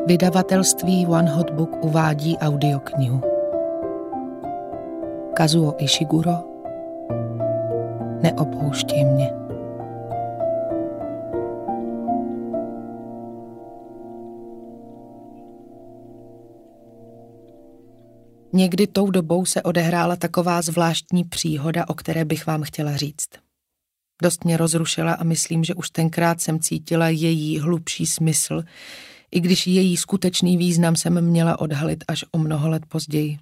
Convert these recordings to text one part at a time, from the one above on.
Vydavatelství One Hot Book uvádí audioknihu. Kazuo Ishiguro, Neopouštěj mě. Někdy tou dobou se odehrála taková zvláštní příhoda, o které bych vám chtěla říct. Dost mě rozrušila a myslím, že už tenkrát jsem cítila její hlubší smysl, i když její skutečný význam jsem měla odhalit až o mnoho let později.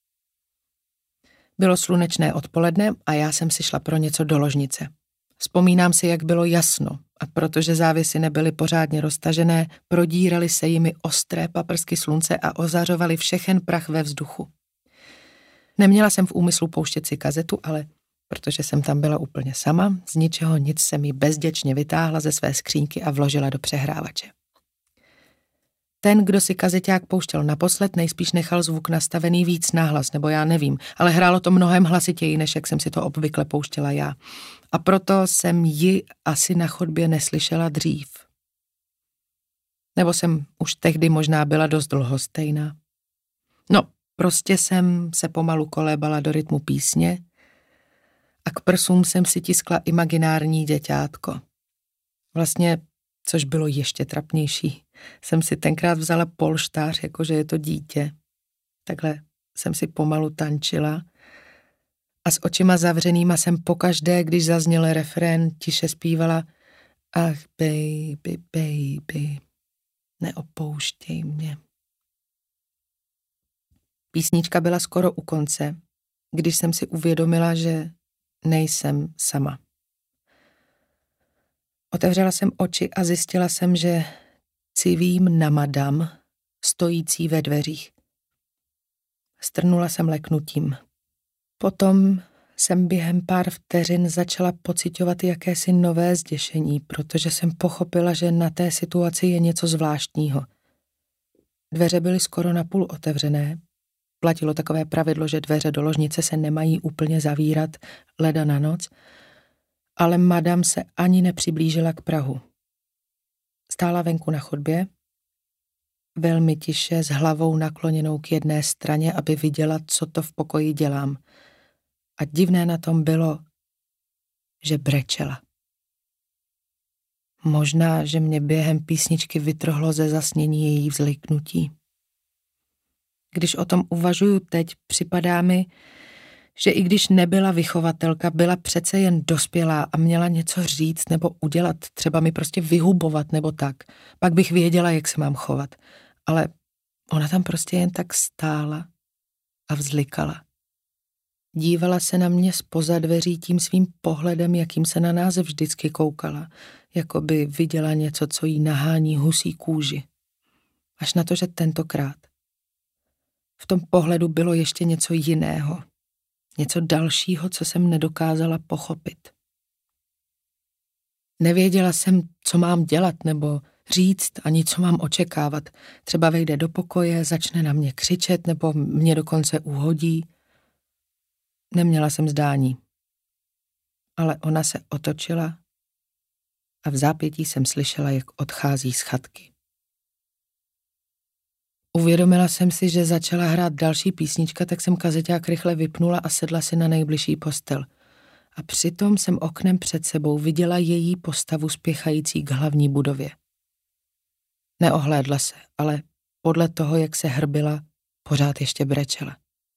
Bylo slunečné odpoledne a já jsem si šla pro něco do ložnice. Vzpomínám si, jak bylo jasno, a protože závěsy nebyly pořádně roztažené, prodíraly se jimi ostré paprsky slunce a ozařovaly všechen prach ve vzduchu. Neměla jsem v úmyslu pouštět si kazetu, ale protože jsem tam byla úplně sama, z ničeho nic jsem ji bezděčně vytáhla ze své skřínky a vložila do přehrávače. Ten, kdo si kazeťák pouštěl naposled, nejspíš nechal zvuk nastavený víc nahlas, nebo já nevím, ale hrálo to mnohem hlasitěji, než jak jsem si to obvykle pouštěla já. A proto jsem ji asi na chodbě neslyšela dřív. Nebo jsem už tehdy možná byla dost lhostejná. No, prostě jsem se pomalu kolébala do rytmu písně a k prsům jsem si tiskla imaginární děťátko. Vlastně, což bylo ještě trapnější, jsem si tenkrát vzala polštář, jakože je to dítě. Takhle jsem si pomalu tančila a s očima zavřenýma jsem pokaždé, když zazněl refrén, tiše zpívala: Ach, baby, baby, neopouštěj mě. Písnička byla skoro u konce, když jsem si uvědomila, že nejsem sama. Otevřela jsem oči a zjistila jsem, že civím na madam, stojící ve dveřích. Strnula jsem leknutím. Potom jsem během pár vteřin začala pociťovat jakési nové zděšení, protože jsem pochopila, že na té situaci je něco zvláštního. Dveře byly skoro napůl otevřené. Platilo takové pravidlo, že dveře do ložnice se nemají úplně zavírat, leda na noc, ale madam se ani nepřiblížila k prahu. Stála venku na chodbě, velmi tiše, s hlavou nakloněnou k jedné straně, aby viděla, co to v pokoji dělám. A divné na tom bylo, že brečela. Možná, že mě během písničky vytrhlo ze zasnění její vzliknutí. Když o tom uvažuju teď, připadá mi, že i když nebyla vychovatelka, byla přece jen dospělá a měla něco říct nebo udělat, třeba mi prostě vyhubovat nebo tak. Pak bych věděla, jak se mám chovat. Ale ona tam prostě jen tak stála a vzlikala. Dívala se na mě zpoza dveří tím svým pohledem, jakým se na nás vždycky koukala, jako by viděla něco, co jí nahání husí kůži. Až na to, že tentokrát v tom pohledu bylo ještě něco jiného. Něco dalšího, co jsem nedokázala pochopit. Nevěděla jsem, co mám dělat nebo říct, ani co mám očekávat. Třeba vejde do pokoje, začne na mě křičet nebo mě dokonce uhodí. Neměla jsem zdání. Ale ona se otočila a v zápětí jsem slyšela, jak odchází z chatky. Uvědomila jsem si, že začala hrát další písnička, tak jsem kazeťák rychle vypnula a sedla si na nejbližší postel. A přitom jsem oknem před sebou viděla její postavu spěchající k hlavní budově. Neohlédla se, ale podle toho, jak se hrbila, pořád ještě brečela.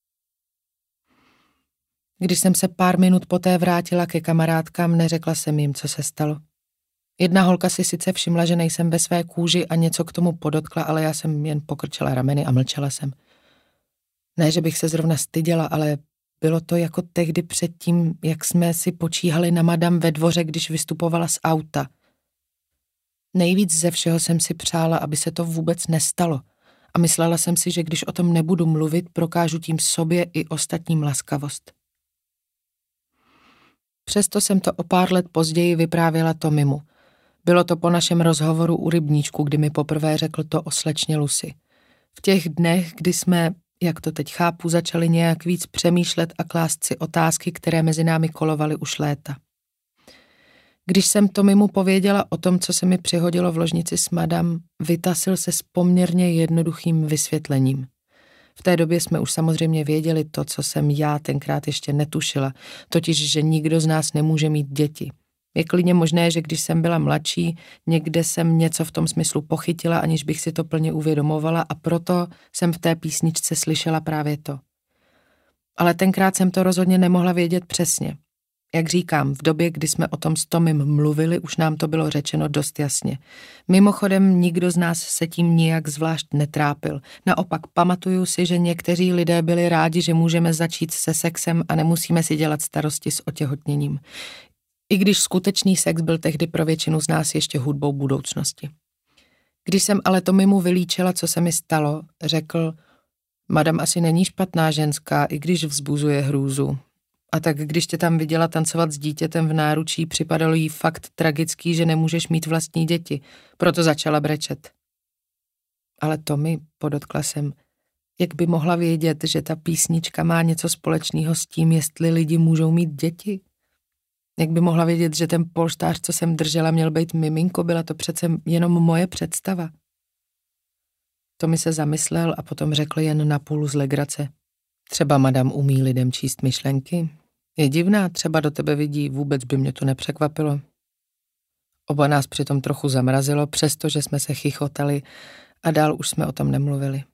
Když jsem se pár minut poté vrátila ke kamarádkám, neřekla jsem jim, co se stalo. Jedna holka si sice všimla, že nejsem ve své kůži a něco k tomu podotkla, ale já jsem jen pokrčila rameny a mlčela jsem. Ne, že bych se zrovna styděla, ale bylo to jako tehdy předtím, jak jsme si počíhali na madam ve dvoře, když vystupovala z auta. Nejvíc ze všeho jsem si přála, aby se to vůbec nestalo a myslela jsem si, že když o tom nebudu mluvit, prokážu tím sobě i ostatním laskavost. Přesto jsem to o pár let později vyprávěla Tomimu. Bylo to po našem rozhovoru u rybníčku, kdy mi poprvé řekl to o slečně Lucy. V těch dnech, kdy jsme, jak to teď chápu, začali nějak víc přemýšlet a klást si otázky, které mezi námi kolovaly už léta. Když jsem Tomimu pověděla o tom, co se mi přihodilo v ložnici s madam, vytasil se s poměrně jednoduchým vysvětlením. V té době jsme už samozřejmě věděli to, co jsem já tenkrát ještě netušila, totiž, že nikdo z nás nemůže mít děti. Je klidně možné, že když jsem byla mladší, někde jsem něco v tom smyslu pochytila, aniž bych si to plně uvědomovala, a proto jsem v té písničce slyšela právě to. Ale tenkrát jsem to rozhodně nemohla vědět přesně. Jak říkám, v době, kdy jsme o tom s Tomem mluvili, už nám to bylo řečeno dost jasně. Mimochodem, nikdo z nás se tím nijak zvlášť netrápil. Naopak pamatuju si, že někteří lidé byli rádi, že můžeme začít se sexem a nemusíme si dělat starosti s otěhotněním. I když skutečný sex byl tehdy pro většinu z nás ještě hudbou budoucnosti. Když jsem ale Tomimu vylíčila, co se mi stalo, řekl: madam asi není špatná ženská, i když vzbuzuje hrůzu. A tak když tě tam viděla tancovat s dítětem v náručí, připadalo jí fakt tragický, že nemůžeš mít vlastní děti. Proto začala brečet. Ale Tomi, podotkla jsem, jak by mohla vědět, že ta písnička má něco společného s tím, jestli lidi můžou mít děti? Jak by mohla vědět, že ten polštář, co jsem držela, měl být miminko, byla to přece jenom moje představa. Tomi se zamyslel a potom řekl jen napůl z legrace: třeba madam umí lidem číst myšlenky? Je divná, třeba do tebe vidí, vůbec by mě to nepřekvapilo. Oba nás přitom trochu zamrazilo, přestože jsme se chichotali a dál už jsme o tom nemluvili.